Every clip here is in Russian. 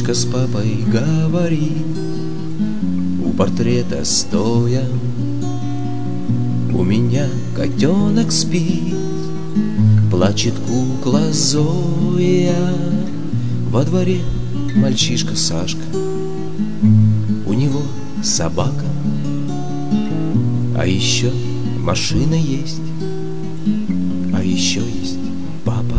Дочка с папой говорит, у портрета стоя: у меня котенок спит, плачет кукла Зоя. Во дворе мальчишка Сашка, у него собака, а еще машина есть, а еще есть папа.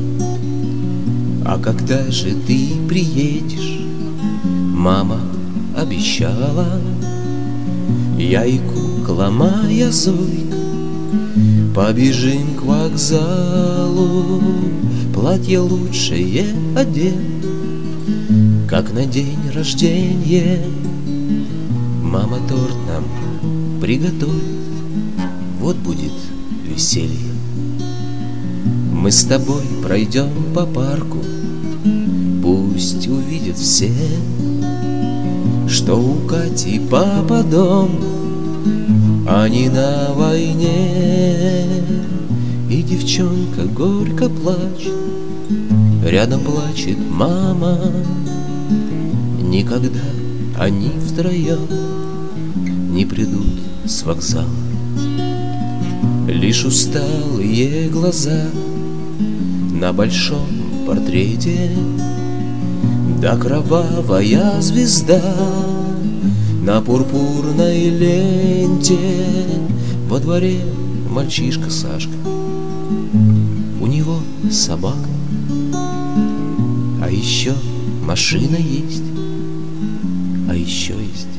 А когда же ты приедешь? Мама обещала. Я и кукла моя Зойка побежим к вокзалу, платье лучшее одень, как на день рождения. Мама торт нам приготовит, вот будет веселье. Мы с тобой пройдем по парку, пусть увидят все, что у Кати папа дом, а не на войне. И девчонка горько плачет, рядом плачет мама. Никогда они втроем не придут с вокзала. Лишь усталые глаза на большом портрете, да кровавая звезда на пурпурной ленте. Во дворе мальчишка Сашка, у него собака, а еще машина есть, а еще есть